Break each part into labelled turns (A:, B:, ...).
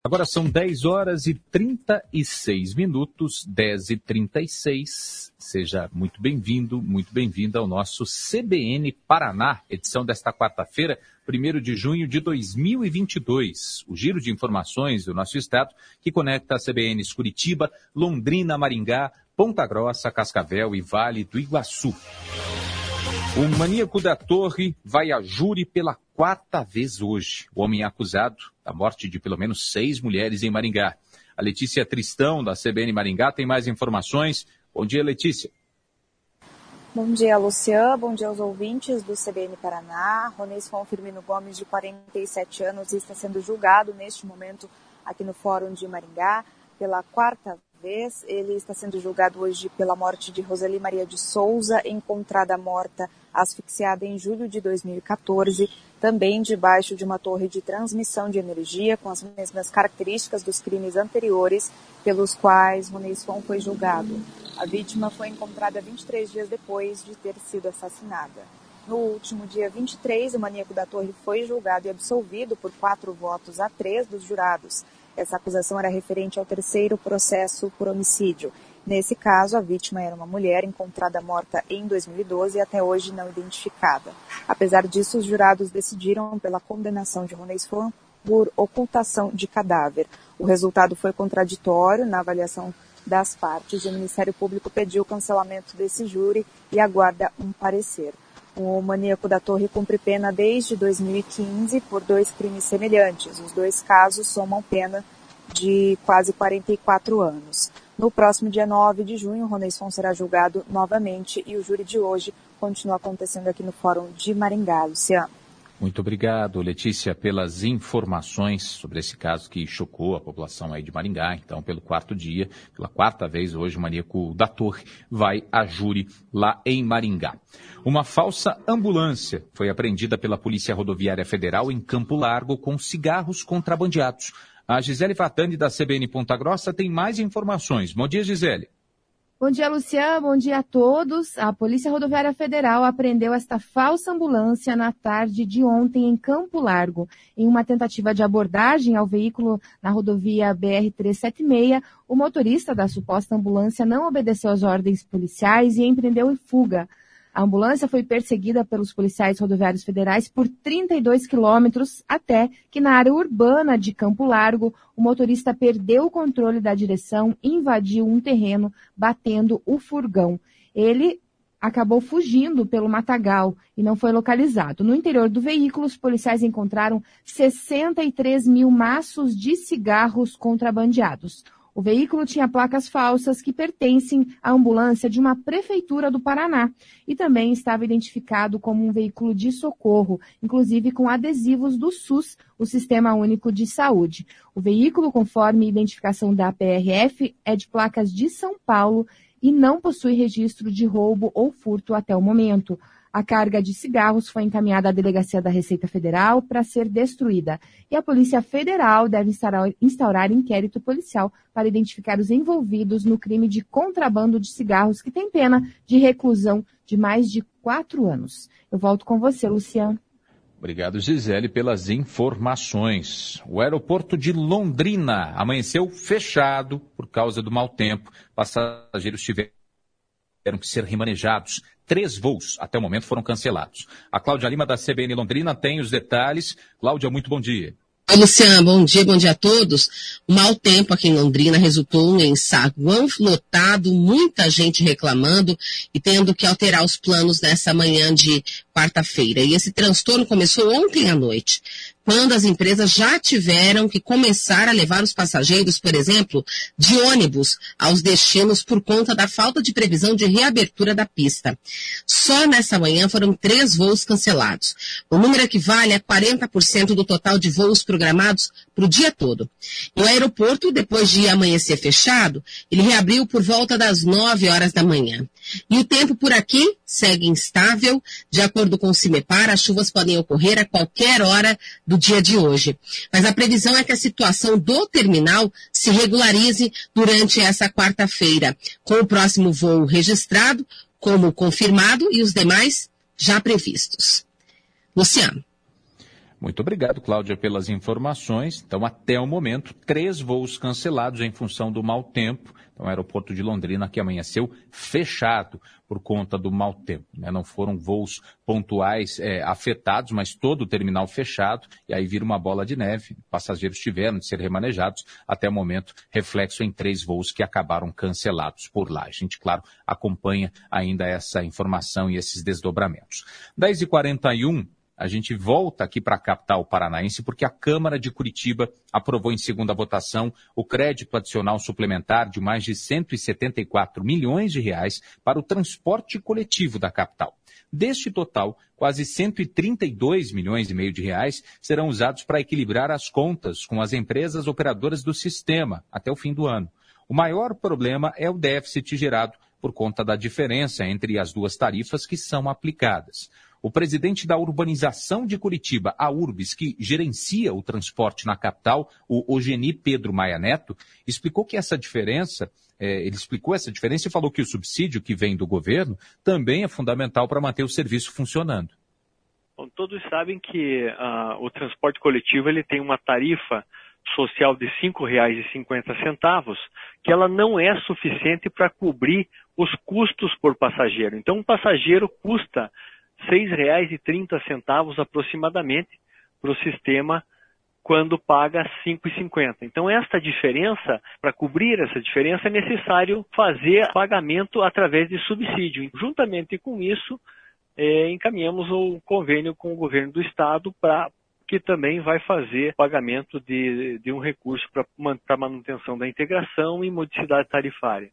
A: Agora são 10 horas e 36 minutos, 10h36. Seja muito bem-vindo, muito bem-vinda ao nosso CBN Paraná, edição desta quarta-feira, 1º de junho de 2022. O giro de informações do nosso estado que conecta a CBNs Curitiba, Londrina, Maringá, Ponta Grossa, Cascavel e Vale do Iguaçu. O maníaco da Torre vai a júri pela 4ª vez hoje. O homem é acusado da morte de pelo menos 6 mulheres em Maringá. A Letícia Tristão, da CBN Maringá, tem mais informações. Bom dia, Letícia.
B: Bom dia, Lucian. Bom dia aos ouvintes do CBN Paraná. Roneisson Firmino Gomes, de 47 anos, está sendo julgado neste momento aqui no Fórum de Maringá pela 4ª vez. Ele está sendo julgado hoje pela morte de Roseli Maria de Souza, encontrada morta asfixiada em julho de 2014, também debaixo de uma torre de transmissão de energia, com as mesmas características dos crimes anteriores pelos quais Roneisson foi julgado. A vítima foi encontrada 23 dias depois de ter sido assassinada. No último dia 23, o maníaco da torre foi julgado e absolvido por 4 votos a 3 dos jurados. Essa acusação era referente ao 3º processo por homicídio. Nesse caso, a vítima era uma mulher encontrada morta em 2012 e até hoje não identificada. Apesar disso, os jurados decidiram pela condenação de Roneisson por ocultação de cadáver. O resultado foi contraditório na avaliação das partes. O Ministério Público pediu o cancelamento desse júri e aguarda um parecer. O maníaco da Torre cumpre pena desde 2015 por 2 crimes semelhantes. Os 2 casos somam pena de quase 44 anos. No próximo dia 9 de junho, Roneisson será julgado novamente e o júri de hoje continua acontecendo aqui no Fórum de Maringá. Luciano.
A: Muito obrigado, Letícia, pelas informações sobre esse caso que chocou a população aí de Maringá. Então, pelo 4º dia, pela 4ª vez hoje, o maníaco da Torre vai a júri lá em Maringá. Uma falsa ambulância foi apreendida pela Polícia Rodoviária Federal em Campo Largo com cigarros contrabandeados. A Gisele Vatani, da CBN Ponta Grossa, tem mais informações. Bom dia, Gisele.
C: Bom dia, Luciano. Bom dia a todos. A Polícia Rodoviária Federal apreendeu esta falsa ambulância na tarde de ontem em Campo Largo. Em uma tentativa de abordagem ao veículo na rodovia BR-376, o motorista da suposta ambulância não obedeceu às ordens policiais e empreendeu em fuga. A ambulância foi perseguida pelos policiais rodoviários federais por 32 quilômetros até que na área urbana de Campo Largo, o motorista perdeu o controle da direção e invadiu um terreno, batendo o furgão. Ele acabou fugindo pelo matagal e não foi localizado. No interior do veículo, os policiais encontraram 63 mil maços de cigarros contrabandeados. O veículo tinha placas falsas que pertencem à ambulância de uma prefeitura do Paraná e também estava identificado como um veículo de socorro, inclusive com adesivos do SUS, o Sistema Único de Saúde. O veículo, conforme identificação da PRF, é de placas de São Paulo e não possui registro de roubo ou furto até o momento. A carga de cigarros foi encaminhada à Delegacia da Receita Federal para ser destruída. E a Polícia Federal deve instaurar inquérito policial para identificar os envolvidos no crime de contrabando de cigarros, que tem pena de reclusão de mais de 4 anos. Eu volto com você, Luciano.
A: Obrigado, Gisele, pelas informações. O aeroporto de Londrina amanheceu fechado por causa do mau tempo. Passageiros tiveram que ser remanejados. 3 voos, até o momento, foram cancelados. A Cláudia Lima, da CBN Londrina, tem os detalhes. Cláudia, muito bom dia.
D: Oi, Luciano, bom dia a todos. O mau tempo aqui em Londrina resultou em saguão lotado, muita gente reclamando e tendo que alterar os planos nessa manhã de quarta-feira. E esse transtorno começou ontem à noite, quando as empresas já tiveram que começar a levar os passageiros, por exemplo, de ônibus aos destinos por conta da falta de previsão de reabertura da pista. Só nessa manhã foram 3 voos cancelados. O número equivale a 40% do total de voos programados para o dia todo. E o aeroporto, depois de amanhecer fechado, ele reabriu por volta das 9 horas da manhã. E o tempo por aqui segue instável. De acordo com o CIMEPAR, as chuvas podem ocorrer a qualquer hora do dia de hoje. Mas a previsão é que a situação do terminal se regularize durante essa quarta-feira, com o próximo voo registrado como confirmado e os demais já previstos. Luciano.
A: Muito obrigado, Cláudia, pelas informações. Então, até o momento, 3 voos cancelados em função do mau tempo. Então, o aeroporto de Londrina que amanheceu fechado por conta do mau tempo, né? Não foram voos pontuais afetados, mas todo o terminal fechado, e aí vira uma bola de neve. Passageiros tiveram de ser remanejados. Até o momento, reflexo em 3 voos que acabaram cancelados por lá. A gente, claro, acompanha ainda essa informação e esses desdobramentos. 10h41. A gente volta aqui para a capital paranaense porque a Câmara de Curitiba aprovou em segunda votação o crédito adicional suplementar de mais de 174 milhões de reais para o transporte coletivo da capital. Deste total, quase 132 milhões e meio de reais serão usados para equilibrar as contas com as empresas operadoras do sistema até o fim do ano. O maior problema é o déficit gerado por conta da diferença entre as duas tarifas que são aplicadas. O presidente da Urbanização de Curitiba, a Urbis, que gerencia o transporte na capital, o Ogeni Pedro Maia Neto, explicou que essa diferença, ele explicou essa diferença e falou que o subsídio que vem do governo também é fundamental para manter o serviço funcionando.
E: Bom, todos sabem que o transporte coletivo ele tem uma tarifa social de R$ 5,50, que ela não é suficiente para cobrir os custos por passageiro. Então, um passageiro custa R$ 6,30 aproximadamente para o sistema quando paga R$ 5,50. Então, esta diferença, para cobrir essa diferença, é necessário fazer pagamento através de subsídio. Juntamente com isso, encaminhamos o convênio com o governo do estado que também vai fazer pagamento de um recurso para manutenção da integração e modicidade tarifária.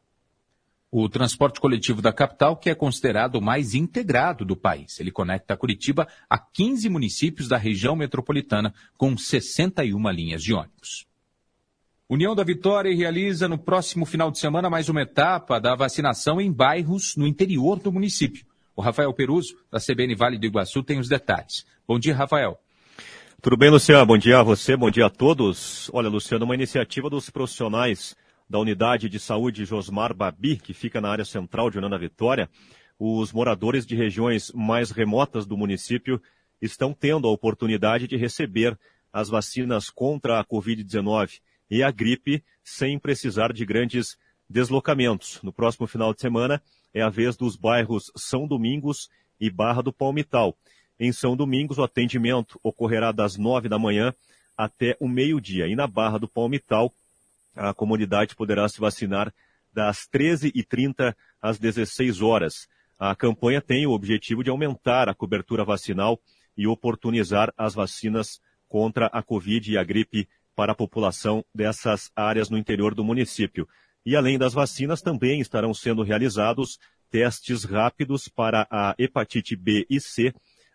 A: O transporte coletivo da capital, que é considerado o mais integrado do país. Ele conecta Curitiba a 15 municípios da região metropolitana, com 61 linhas de ônibus. União da Vitória realiza no próximo final de semana mais uma etapa da vacinação em bairros no interior do município. O Rafael Peruso, da CBN Vale do Iguaçu, tem os detalhes. Bom dia, Rafael.
F: Tudo bem, Luciano? Bom dia a você, bom dia a todos. Olha, Luciano, uma iniciativa dos profissionais da Unidade de Saúde Josmar Babi, que fica na área central de União da Vitória. Os moradores de regiões mais remotas do município estão tendo a oportunidade de receber as vacinas contra a Covid-19 e a gripe sem precisar de grandes deslocamentos. No próximo final de semana é a vez dos bairros São Domingos e Barra do Palmital. Em São Domingos, o atendimento ocorrerá das 9 da manhã até o meio-dia. E na Barra do Palmital, a comunidade poderá se vacinar das 13h30 às 16 horas. A campanha tem o objetivo de aumentar a cobertura vacinal e oportunizar as vacinas contra a Covid e a gripe para a população dessas áreas no interior do município. E além das vacinas, também estarão sendo realizados testes rápidos para a hepatite B e C,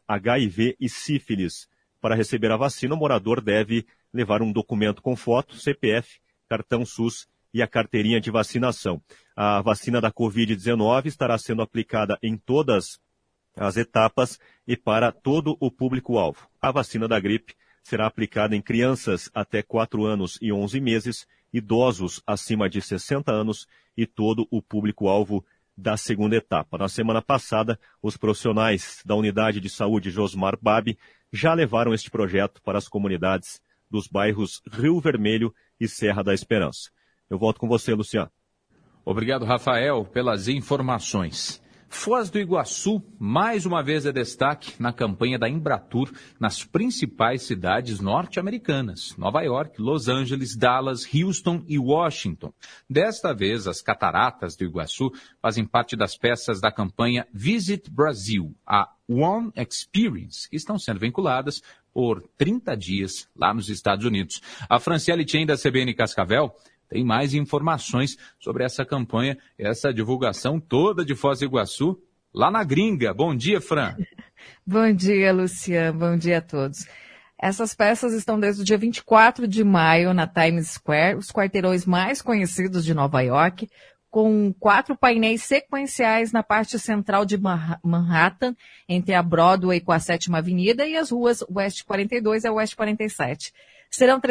F: HIV e sífilis. Para receber a vacina, o morador deve levar um documento com foto, CPF, cartão SUS e a carteirinha de vacinação. A vacina da Covid-19 estará sendo aplicada em todas as etapas e para todo o público-alvo. A vacina da gripe será aplicada em crianças até 4 anos e 11 meses, idosos acima de 60 anos e todo o público-alvo da segunda etapa. Na semana passada, os profissionais da Unidade de Saúde Josmar Babi já levaram este projeto para as comunidades dos bairros Rio Vermelho e Serra da Esperança. Eu volto com você, Luciano.
A: Obrigado, Rafael, pelas informações. Foz do Iguaçu, mais uma vez é destaque na campanha da Embratur nas principais cidades norte-americanas, Nova York, Los Angeles, Dallas, Houston e Washington. Desta vez, as cataratas do Iguaçu fazem parte das peças da campanha Visit Brasil, a One Experience, que estão sendo vinculadas por 30 dias lá nos Estados Unidos. A Franciele Tchen, da CBN Cascavel, tem mais informações sobre essa campanha, essa divulgação toda de Foz do Iguaçu, lá na gringa. Bom dia, Fran.
G: Bom dia, Luciano. Bom dia a todos. Essas peças estão desde o dia 24 de maio na Times Square, os quarteirões mais conhecidos de Nova York, com 4 painéis sequenciais na parte central de Manhattan, entre a Broadway com a 7ª Avenida e as ruas West 42 e West 47. Serão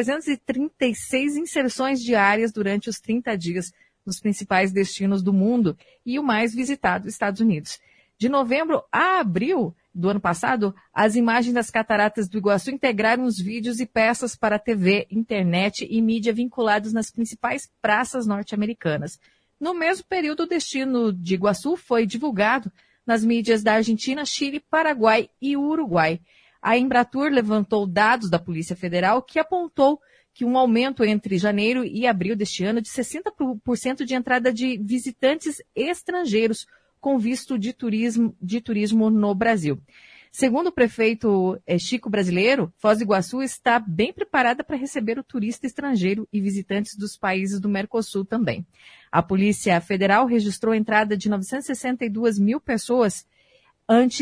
G: 336 inserções diárias durante os 30 dias nos principais destinos do mundo e o mais visitado, Estados Unidos. De novembro a abril, do ano passado, as imagens das cataratas do Iguaçu integraram os vídeos e peças para TV, internet e mídia vinculados nas principais praças norte-americanas. No mesmo período, o destino de Iguaçu foi divulgado nas mídias da Argentina, Chile, Paraguai e Uruguai. A Embratur levantou dados da Polícia Federal que apontou que um aumento entre janeiro e abril deste ano de 60% de entrada de visitantes estrangeiros com visto de turismo no Brasil. Segundo o prefeito Chico Brasileiro, Foz do Iguaçu está bem preparada para receber o turista estrangeiro e visitantes dos países do Mercosul também. A Polícia Federal registrou a entrada de 962 mil pessoas, ante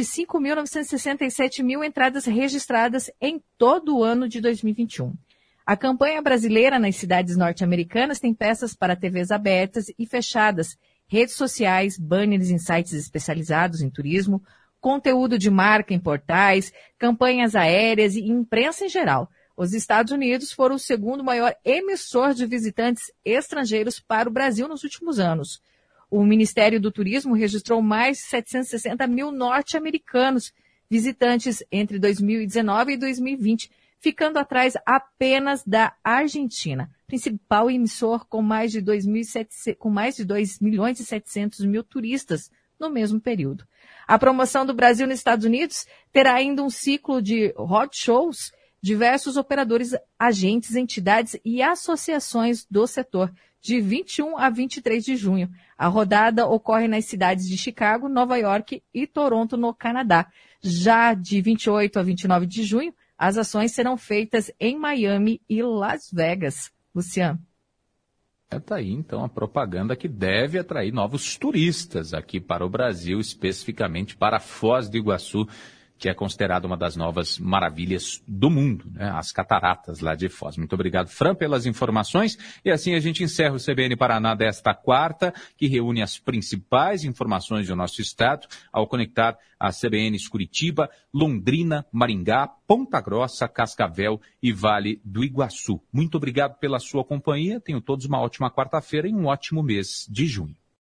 G: 5.967 mil entradas registradas em todo o ano de 2021. A campanha brasileira nas cidades norte-americanas tem peças para TVs abertas e fechadas, redes sociais, banners em sites especializados em turismo, conteúdo de marca em portais, campanhas aéreas e imprensa em geral. Os Estados Unidos foram o segundo maior emissor de visitantes estrangeiros para o Brasil nos últimos anos. O Ministério do Turismo registrou mais de 760 mil norte-americanos visitantes entre 2019 e 2020, ficando atrás apenas da Argentina, principal emissor com mais de 2 milhões e 700 mil turistas no mesmo período. A promoção do Brasil nos Estados Unidos terá ainda um ciclo de roadshows, diversos operadores, agentes, entidades e associações do setor, de 21 a 23 de junho. A rodada ocorre nas cidades de Chicago, Nova York e Toronto, no Canadá. Já de 28 a 29 de junho, as ações serão feitas em Miami e Las Vegas. Luciano.
A: Está aí, então, a propaganda que deve atrair novos turistas aqui para o Brasil, especificamente para Foz do Iguaçu, que é considerada uma das novas maravilhas do mundo, né? As cataratas lá de Foz. Muito obrigado, Fran, pelas informações. E assim a gente encerra o CBN Paraná desta quarta, que reúne as principais informações do nosso estado, ao conectar a CBNs Curitiba, Londrina, Maringá, Ponta Grossa, Cascavel e Vale do Iguaçu. Muito obrigado pela sua companhia. Tenham todos uma ótima quarta-feira e um ótimo mês de junho.